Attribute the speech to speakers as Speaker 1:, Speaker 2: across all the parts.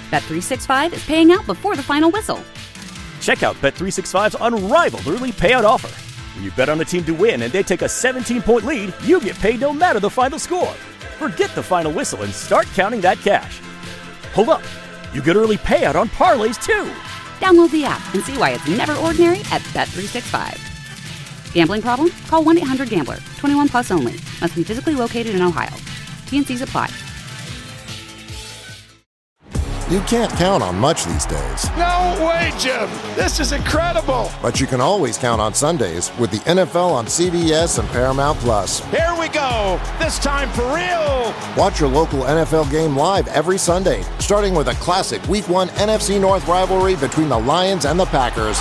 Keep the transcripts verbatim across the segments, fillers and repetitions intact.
Speaker 1: Bet three sixty-five is paying out before the final whistle.
Speaker 2: Check out Bet three sixty-five's unrivaled early payout offer. When you bet on a team to win and they take a seventeen-point lead, you get paid no matter the final score. Forget the final whistle and start counting that cash. Hold up. You get early payout on parlays, too.
Speaker 1: Download the app and see why it's never ordinary at Bet three sixty-five. Gambling problem? Call one eight hundred gambler. twenty-one plus only. Must be physically located in Ohio. T N Cs apply.
Speaker 3: You can't count on much these days.
Speaker 4: No way, Jim. This is incredible.
Speaker 3: But you can always count on Sundays with the N F L on C B S and Paramount Plus.
Speaker 4: Here we go. This time for real.
Speaker 3: Watch your local N F L game live every Sunday, starting with a classic Week one N F C North rivalry between the Lions and the Packers.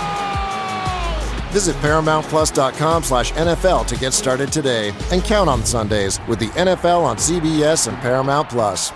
Speaker 3: Oh! Visit ParamountPlus.com slash NFL to get started today and count on Sundays with the N F L on C B S and Paramount Plus.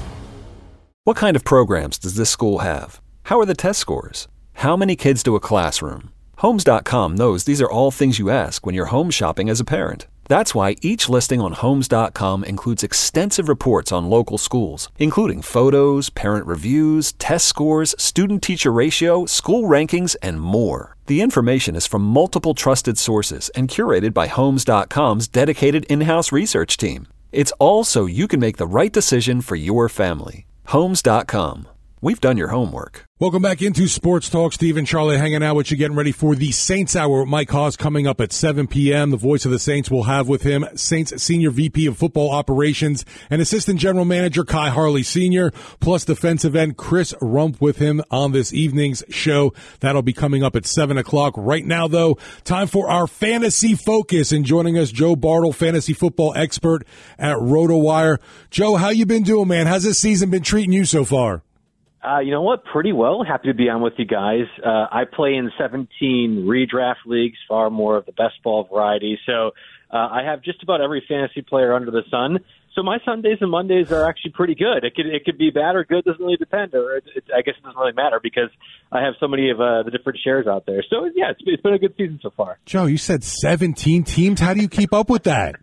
Speaker 5: What kind of programs does this school have? How are the test scores? How many kids do a classroom? Homes dot com knows these are all things you ask when you're home shopping as a parent. That's why each listing on Homes dot com includes extensive reports on local schools, including photos, parent reviews, test scores, student-teacher ratio, school rankings, and more. The information is from multiple trusted sources and curated by Homes dot com's dedicated in-house research team. It's all so you can make the right decision for your family. Homes dot com. We've done your homework.
Speaker 6: Welcome back into Sports Talk. Steve and Charlie hanging out with you, getting ready for the Saints Hour with Mike Haas coming up at seven p.m. The voice of the Saints will have with him Saints Senior V P of Football Operations and Assistant General Manager Kai Harley Senior, plus defensive end Chris Rump with him on this evening's show. That'll be coming up at seven o'clock. Right now, though, time for our Fantasy Focus. And joining us, Joe Bartle, fantasy football expert at RotoWire. Joe, how you been doing, man? How's this season been treating you so far?
Speaker 7: Uh, you know what? Pretty well. Happy to be on with you guys. Uh, I play in seventeen redraft leagues, far more of the best ball variety. So uh, I have just about every fantasy player under the sun. So my Sundays and Mondays are actually pretty good. It could it could be bad or good. Doesn't really depend. Or it, it, I guess it doesn't really matter because I have so many of uh, the different shares out there. So yeah, it's, it's been a good season so far.
Speaker 6: Joe, you said seventeen teams. How do you keep up with that?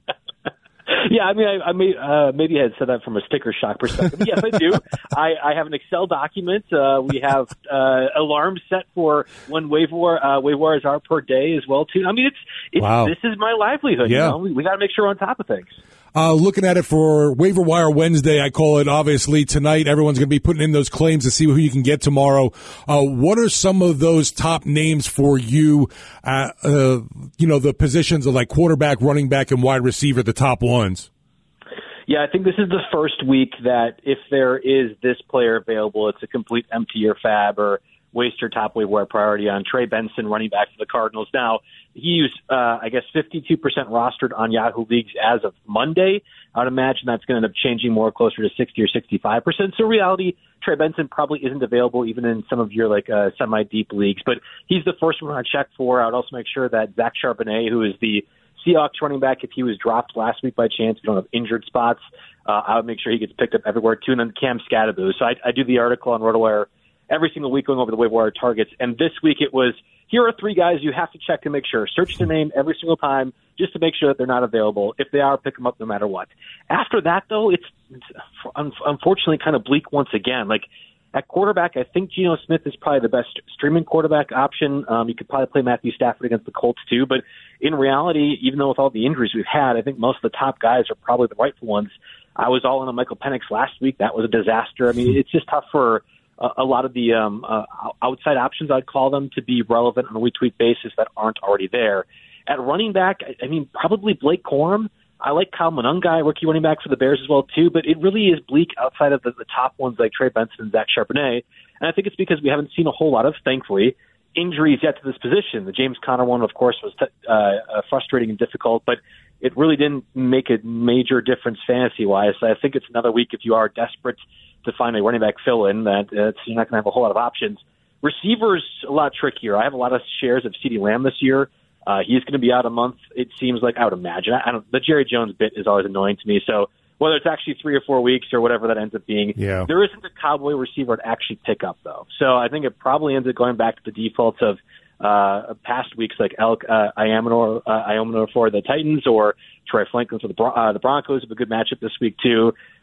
Speaker 7: Yeah, I mean, I, I may, uh, maybe I had said that from a sticker shock perspective. Yes, I do. I, I have an Excel document. Uh, we have uh, alarms set for when waiver uh, waiver wires are per day as well, too. I mean, it's, it's
Speaker 6: wow.
Speaker 7: This is my livelihood.
Speaker 6: Yeah.
Speaker 7: You know? We, we got to make sure we're on top of things.
Speaker 6: Uh, looking at it for Waiver Wire Wednesday, I call it, obviously, tonight. Everyone's going to be putting in those claims to see who you can get tomorrow. Uh, what are some of those top names for you, uh, uh, you know, the positions of like quarterback, running back, and wide receiver, the top ones?
Speaker 7: Yeah, I think this is the first week that if there is this player available, it's a complete empty or fab or waste your top waiver wire priority on Trey Benson, running back for the Cardinals. Now, he's, uh, I guess, fifty-two percent rostered on Yahoo Leagues as of Monday. I would imagine that's going to end up changing more closer to sixty or sixty-five percent. So, in reality, Trey Benson probably isn't available even in some of your like uh, semi-deep leagues. But he's the first one I check for. I would also make sure that Zach Charbonnet, who is the Seahawks running back, if he was dropped last week by chance, we don't have injured spots, uh, I would make sure he gets picked up everywhere too. And then Cam Scatterbo. So I, I do the article on RotoWire every single week going over the waiver wire targets. And this week it was, here are three guys you have to check to make sure. Search the name every single time just to make sure that they're not available. If they are, pick them up no matter what. After that, though, it's, it's unfortunately kind of bleak once again. Like, at quarterback, I think Geno Smith is probably the best streaming quarterback option. Um, you could probably play Matthew Stafford against the Colts too, but in reality, even though with all the injuries we've had, I think most of the top guys are probably the rightful ones. I was all in on Michael Penix last week. That was a disaster. I mean, it's just tough for a, a lot of the um, uh, outside options, I'd call them, to be relevant on a week-to-week basis that aren't already there. At running back, I, I mean, probably Blake Corum. I like Kyle Monangai, rookie running back for the Bears as well, too, but it really is bleak outside of the, the top ones like Trey Benson and Zach Charbonnet, and I think it's because we haven't seen a whole lot of, thankfully, injuries yet to this position. The James Conner one, of course, was t- uh, uh, frustrating and difficult, but it really didn't make a major difference fantasy-wise, so I think it's another week if you are desperate to find a running back fill-in that uh, you're not going to have a whole lot of options. Receivers, a lot trickier. I have a lot of shares of CeeDee Lamb this year. Uh, he's going to be out a month, it seems like. I would imagine. I don't. The Jerry Jones bit is always annoying to me. So whether it's actually three or four weeks or whatever that ends up being,
Speaker 6: yeah.
Speaker 7: there isn't a Cowboy receiver to actually pick up, though. So I think it probably ends up going back to the defaults of uh, past weeks, like Elk uh, Iamonor, uh, Iamonor for the Titans or Troy Franklin for the, Bron- uh, the Broncos have a good matchup this week, too.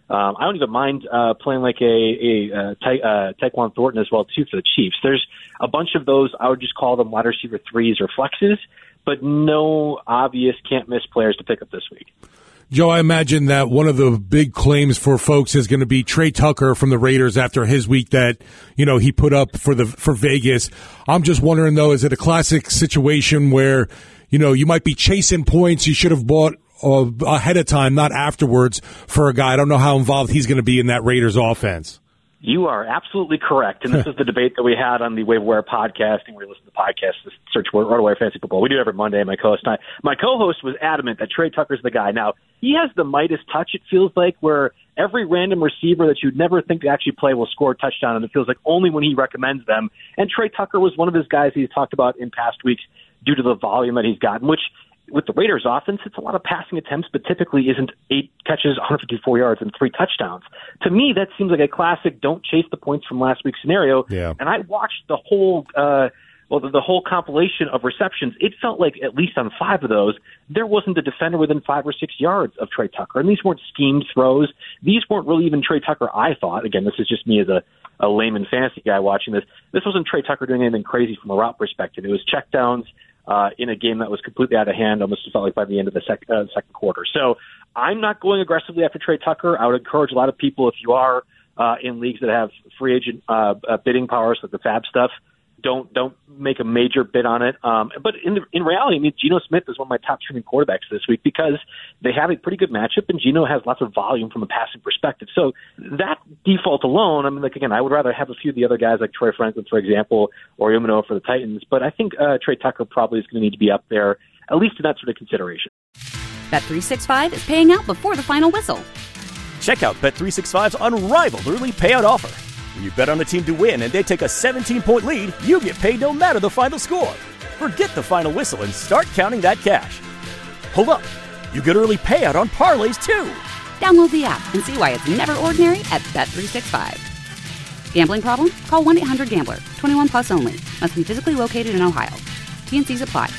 Speaker 7: Um, I don't even mind uh, playing like a, a, a Ty, uh, Tyquan Thornton as well, too, for the Chiefs. There's a bunch of those. I would just call them wide receiver threes or flexes, but no obvious can't-miss players to pick up this week.
Speaker 6: Joe, I imagine that one of the big claims for folks is going to be Trey Tucker from the Raiders after his week that, you know, he put up for the for Vegas. I'm just wondering, though, is it a classic situation where, you know, you might be chasing points you should have bought uh, ahead of time, not afterwards, for a guy? I don't know how involved he's going to be in that Raiders offense.
Speaker 7: You are absolutely correct, and this is the debate that we had on the Waiver Wire podcast, and we listen to podcasts, to search for RotoWire Fantasy Football. We do it every Monday, my co-host and I. My co-host was adamant that Trey Tucker's the guy. Now, he has the Midas touch, it feels like, where every random receiver that you'd never think to actually play will score a touchdown, and it feels like only when he recommends them. And Trey Tucker was one of his guys he's talked about in past weeks due to the volume that he's gotten, which with the Raiders offense, it's a lot of passing attempts, but typically isn't eight catches, one hundred fifty-four yards, and three touchdowns. To me, that seems like a classic don't chase the points from last week's scenario.
Speaker 6: Yeah.
Speaker 7: And I watched the whole, uh, well, the, the whole compilation of receptions. It felt like at least on five of those, there wasn't a defender within five or six yards of Trey Tucker. And these weren't schemed throws. These weren't really even Trey Tucker, I thought. Again, this is just me as a, a layman fantasy guy watching this. This wasn't Trey Tucker doing anything crazy from a route perspective. It was checkdowns, Uh, in a game that was completely out of hand, almost felt like by the end of the sec- uh, second quarter. So I'm not going aggressively after Trey Tucker. I would encourage a lot of people, if you are uh, in leagues that have free agent uh, uh, bidding powers, like the Fab stuff, don't don't make a major bid on it. Um, but in the, in reality, I mean, Geno Smith is one of my top streaming quarterbacks this week because they have a pretty good matchup, and Geno has lots of volume from a passing perspective. So that default alone, I mean, like again, I would rather have a few of the other guys like Troy Franklin, for example, or Umano for the Titans. But I think uh, Trey Tucker probably is going to need to be up there, at least in that sort of consideration.
Speaker 1: Bet three sixty-five is paying out before the final whistle.
Speaker 2: Check out Bet three sixty-five's unrivaled early payout offer. When you bet on a team to win and they take a seventeen-point lead, you get paid no matter the final score. Forget the final whistle and start counting that cash. Hold up. You get early payout on parlays, too.
Speaker 1: Download the app and see why it's never ordinary at Bet three sixty-five. Gambling problem? Call one eight hundred gambler. twenty-one plus only. Must be physically located in Ohio. T N Cs apply.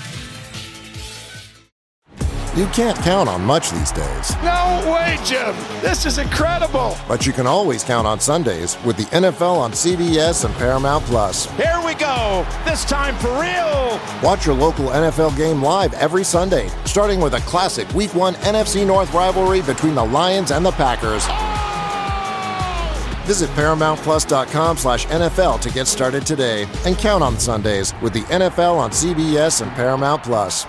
Speaker 3: You can't count on much these days.
Speaker 4: No way, Jim. This is incredible.
Speaker 3: But you can always count on Sundays with the N F L on C B S and Paramount Plus.
Speaker 4: Here we go. This time for real.
Speaker 3: Watch your local N F L game live every Sunday, starting with a classic Week one N F C North rivalry between the Lions and the Packers. Visit ParamountPlus.com slash NFL to get started today and count on Sundays with the N F L on C B S and Paramount Plus.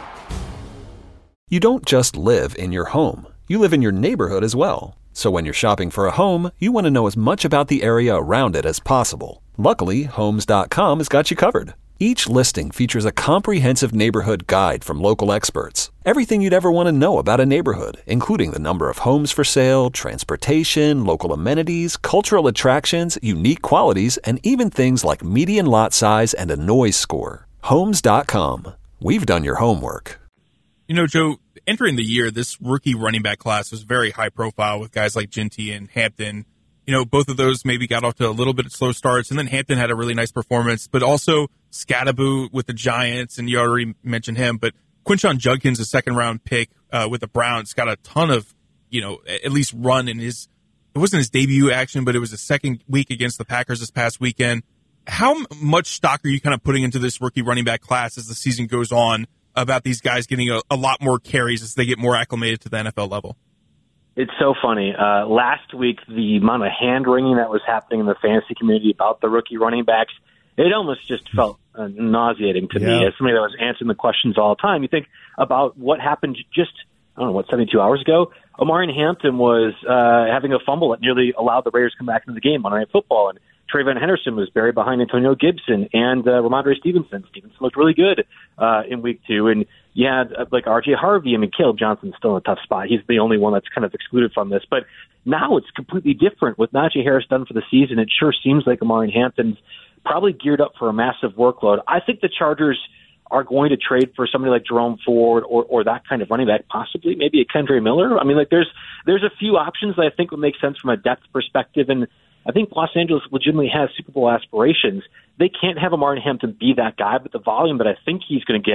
Speaker 5: You don't just live in your home. You live in your neighborhood as well. So when you're shopping for a home, you want to know as much about the area around it as possible. Luckily, Homes dot com has got you covered. Each listing features a comprehensive neighborhood guide from local experts. Everything you'd ever want to know about a neighborhood, including the number of homes for sale, transportation, local amenities, cultural attractions, unique qualities, and even things like median lot size and a noise score. Homes dot com. We've done your homework.
Speaker 8: You know, Joe, entering the year, this rookie running back class was very high profile with guys like Ginty and Hampton. You know, both of those maybe got off to a little bit of slow starts, and then Hampton had a really nice performance, but also Scatterbo with the Giants, and you already mentioned him, but Quinshon Judkins, a second-round pick uh, with the Browns, got a ton of, you know, at least run in his – it wasn't his debut action, but it was the second week against the Packers this past weekend. How much stock are you kind of putting into this rookie running back class as the season goes on about these guys getting a, a lot more carries as they get more acclimated to the N F L level?
Speaker 7: It's so funny. Uh, last week, the amount of hand-wringing that was happening in the fantasy community about the rookie running backs, it almost just felt uh, nauseating to
Speaker 6: yeah.
Speaker 7: me. As somebody that was answering the questions all the time, you think about what happened just, I don't know, what, seventy-two hours ago? Omarion Hampton was uh, having a fumble that nearly allowed the Raiders to come back into the game on Monday Night Football, and Trayvon Henderson was buried behind Antonio Gibson and uh, Ramondre Stevenson. Stevenson looked really good uh, in week two. And you had uh, like R J Harvey. I mean, Caleb Johnson's still in a tough spot. He's the only one that's kind of excluded from this. But now it's completely different. With Najee Harris done for the season, it sure seems like Omarion Hampton's probably geared up for a massive workload. I think the Chargers are going to trade for somebody like Jerome Ford or, or that kind of running back, possibly maybe a Kendre Miller. I mean, like there's there's a few options that I think would make sense from a depth perspective. And I think Los Angeles legitimately has Super Bowl aspirations. They can't have Omarion Hampton be that guy, but the volume that I think he's going to get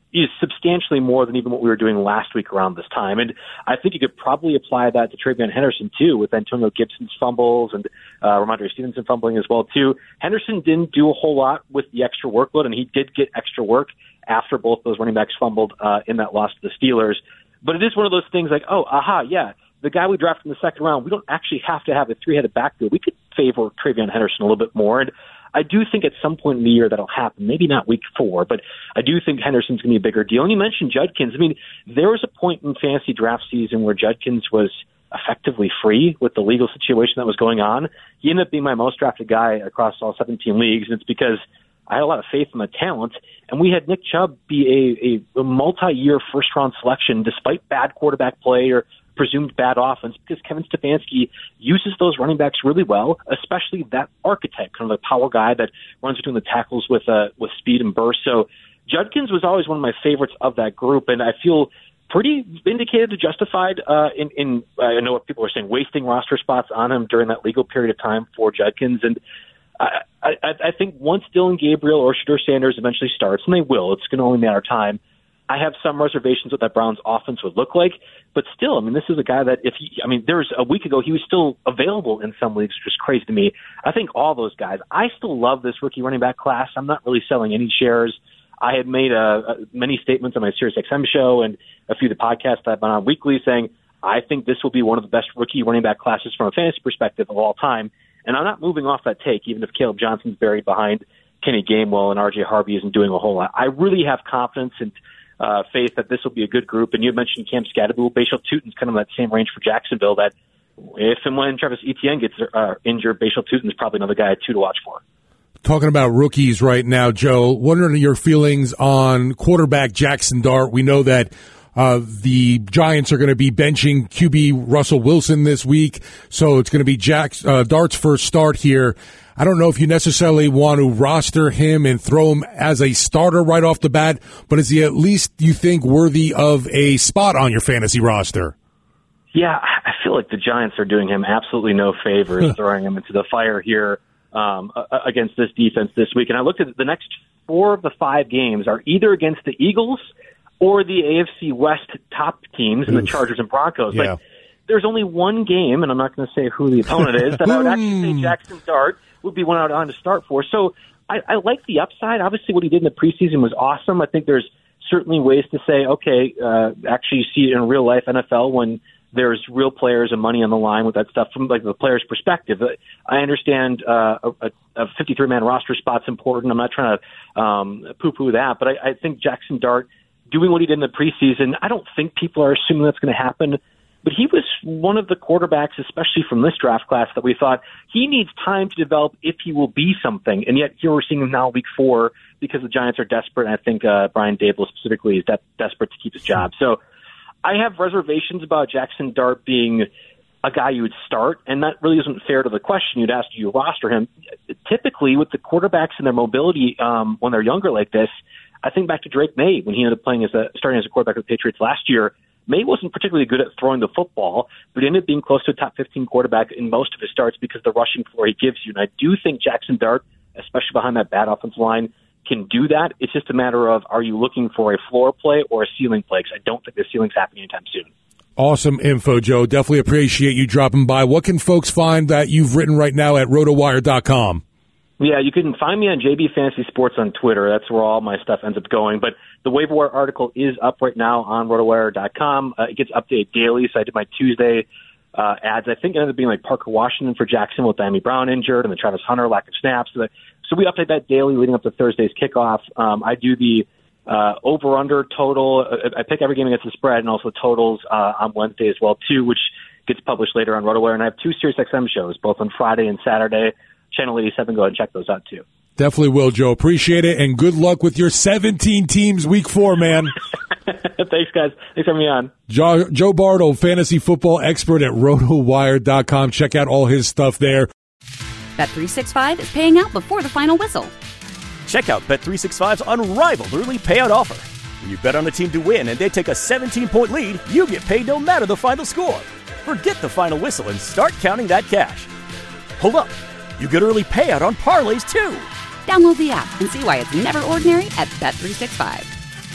Speaker 7: is substantially more than even what we were doing last week around this time. And I think you could probably apply that to TreVeyon Henderson, too, with Antonio Gibson's fumbles and uh, Ramondre Stevenson fumbling as well, too. Henderson didn't do a whole lot with the extra workload, and he did get extra work after both those running backs fumbled uh, in that loss to the Steelers. But it is one of those things like, oh, aha, yeah, the guy we drafted in the second round, we don't actually have to have a three-headed backfield. We could favor TreVeyon Henderson a little bit more. And I do think at some point in the year that'll happen. Maybe not week four, but I do think Henderson's going to be a bigger deal. And you mentioned Judkins. I mean, there was a point in fantasy draft season where Judkins was effectively free with the legal situation that was going on. He ended up being my most drafted guy across all seventeen leagues, and it's because I had a lot of faith in the talent, and we had Nick Chubb be a, a, a multi-year first-round selection despite bad quarterback play or presumed bad offense, because Kevin Stefanski uses those running backs really well, especially that archetype, kind of a power guy that runs between the tackles with uh, with speed and burst. So Judkins was always one of my favorites of that group, and I feel pretty vindicated and justified uh, in, in uh, I know what people are saying, wasting roster spots on him during that legal period of time for Judkins. And I, I, I think once Dylan Gabriel or Shedeur Sanders eventually starts, and they will, it's going to only matter of time, I have some reservations what that Browns offense would look like, but still, I mean, this is a guy that if he, I mean, there was a week ago, he was still available in some leagues, which is crazy to me. I think all those guys, I still love this rookie running back class. I'm not really selling any shares. I had made uh, many statements on my SiriusXM show and a few of the podcasts that I've been on weekly saying, I think this will be one of the best rookie running back classes from a fantasy perspective of all time. And I'm not moving off that take, even if Caleb Johnson's buried behind Kenny Gainwell and R J Harvey isn't doing a whole lot. I really have confidence and uh, faith that this will be a good group. And you mentioned Cam Skadaboo, Bashal Tutin's kind of that same range for Jacksonville, that if and when Travis Etienne gets uh, injured, Bashal Tutin's probably another guy, too, to watch for.
Speaker 6: Talking about rookies right now, Joe, wondering your feelings on quarterback Jackson Dart. We know that uh, the Giants are going to be benching Q B Russell Wilson this week, so it's going to be Jack, uh, Dart's first start here. I don't know if you necessarily want to roster him and throw him as a starter right off the bat, but is he at least, you think, worthy of a spot on your fantasy roster?
Speaker 7: Yeah, I feel like the Giants are doing him absolutely no favors throwing him into the fire here um, against this defense this week. And I looked at the next four of the five games are either against the Eagles or the A F C West top teams and the Chargers and Broncos.
Speaker 6: Yeah.
Speaker 7: Like, there's only one game, and I'm not going to say who the opponent is, that I would actually say Jackson Dart would be one I would on to start for. So I, I like the upside. Obviously, what he did in the preseason was awesome. I think there's certainly ways to say, okay, uh, actually you see it in real life N F L when there's real players and money on the line with that stuff from like the player's perspective. I understand uh, a, a fifty-three man roster spot's important. I'm not trying to um, poo-poo that, but I, I think Jackson Dart doing what he did in the preseason, I don't think people are assuming that's going to happen. But he was one of the quarterbacks, especially from this draft class, that we thought he needs time to develop if he will be something. And yet here we're seeing him now week four because the Giants are desperate. And I think uh, Brian Daboll specifically is de- desperate to keep his job. So I have reservations about Jackson Dart being a guy you would start, and that really isn't fair to the question you'd ask, do you roster him? Typically, with the quarterbacks and their mobility um, when they're younger like this, I think back to Drake May when he ended up playing as a starting as a quarterback with the Patriots last year. May wasn't particularly good at throwing the football, but ended up being close to a top fifteen quarterback in most of his starts because of the rushing floor he gives you. And I do think Jackson Dart, especially behind that bad offensive line, can do that. It's just a matter of, are you looking for a floor play or a ceiling play? Because I don't think the ceiling's happening anytime soon.
Speaker 6: Awesome info, Joe. Definitely appreciate you dropping by. What can folks find that you've written right now at rotowire dot com?
Speaker 7: Yeah, you can find me on J B Fantasy Sports on Twitter. That's where all my stuff ends up going. But the waiver wire article is up right now on rotowire dot com. Uh, it gets updated daily, so I did my Tuesday uh, ads. I think it ended up being like Parker Washington for Jackson with Diami Brown injured and the Travis Hunter lack of snaps. So, that, so we update that daily leading up to Thursday's kickoff. Um, I do the uh, over-under total. I pick every game against the spread and also totals uh, on Wednesday as well, too, which gets published later on RotoWire. And I have two SiriusXM shows, both on Friday and Saturday. Channel eighty-seven, go ahead and check those out, too.
Speaker 6: Definitely will, Joe. Appreciate it, and good luck with your seventeen teams week four, man.
Speaker 7: Thanks, guys. Thanks for having me on.
Speaker 6: Joe, Joe Bartle, fantasy football expert at rotowire dot com. Check out all his stuff there.
Speaker 1: Bet three sixty-five is paying out before the final whistle.
Speaker 2: Check out Bet three sixty-five's unrivaled early payout offer. When you bet on a team to win and they take a seventeen point lead, you get paid no matter the final score. Forget the final whistle and start counting that cash. Hold up. You get early payout on parlays, too.
Speaker 1: Download the app and see why it's never ordinary at Bet three sixty-five.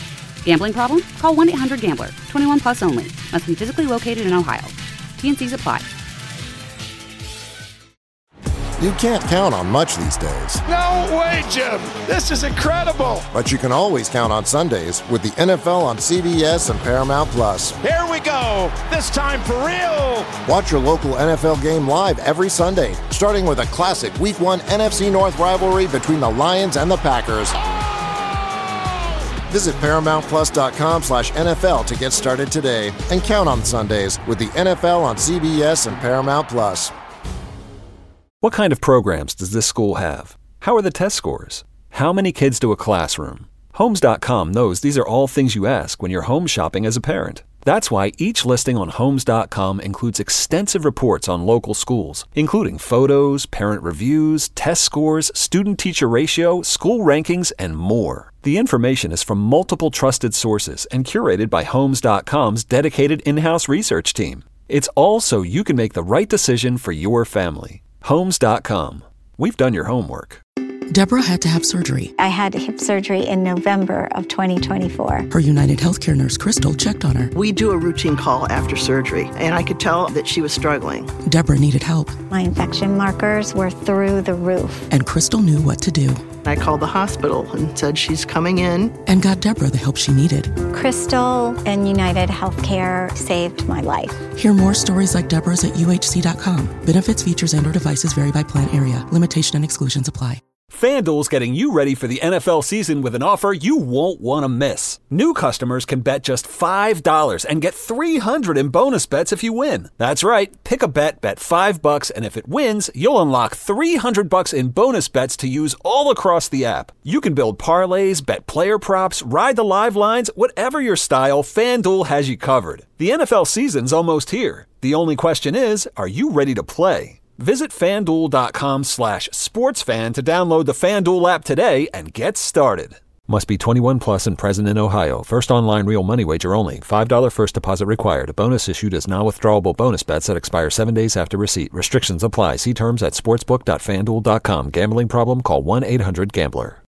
Speaker 1: Gambling problem? Call one eight hundred gambler. twenty-one plus only. Must be physically located in Ohio. T N Cs apply.
Speaker 3: You can't count on much these days.
Speaker 4: No way, Jim. This is incredible.
Speaker 3: But you can always count on Sundays with the N F L on C B S and Paramount Plus.
Speaker 4: Here we go. This time for real.
Speaker 3: Watch your local N F L game live every Sunday, starting with a classic Week one N F C North rivalry between the Lions and the Packers. Visit ParamountPlus.com slash NFL to get started today and count on Sundays with the N F L on C B S and Paramount Plus.
Speaker 5: What kind of programs does this school have? How are the test scores? How many kids do a classroom? Homes dot com knows these are all things you ask when you're home shopping as a parent. That's why each listing on Homes dot com includes extensive reports on local schools, including photos, parent reviews, test scores, student-teacher ratio, school rankings, and more. The information is from multiple trusted sources and curated by Homes dot com's dedicated in-house research team. It's all so you can make the right decision for your family. Homes dot com. We've done your homework.
Speaker 9: Deborah had to have surgery.
Speaker 10: I had hip surgery in November of twenty twenty-four.
Speaker 9: Her United Healthcare nurse, Crystal, checked on her.
Speaker 11: We do a routine call after surgery, and I could tell that she was struggling.
Speaker 9: Deborah needed help.
Speaker 10: My infection markers were through the roof.
Speaker 9: And Crystal knew what to do.
Speaker 11: I called the hospital and said she's coming in.
Speaker 9: And got Deborah the help she needed.
Speaker 10: Crystal and United Healthcare saved my life.
Speaker 9: Hear more stories like Deborah's at U H C dot com. Benefits, features, and or devices vary by plan area. Limitation and exclusions apply.
Speaker 5: FanDuel's getting you ready for the N F L season with an offer you won't want to miss. New customers can bet just five dollars and get three hundred dollars in bonus bets if you win. That's right. Pick a bet, bet five bucks, and if it wins, you'll unlock three hundred bucks in bonus bets to use all across the app. You can build parlays, bet player props, ride the live lines, whatever your style, FanDuel has you covered. The N F L season's almost here. The only question is, are you ready to play? Visit FanDuel.com slash sportsfan to download the FanDuel app today and get started. Must be twenty-one plus and present in Ohio. First online real money wager only. five dollars first deposit required. A bonus issued as non-withdrawable bonus bets that expire seven days after receipt. Restrictions apply. See terms at sportsbook dot fan duel dot com. Gambling problem? Call one eight hundred gambler.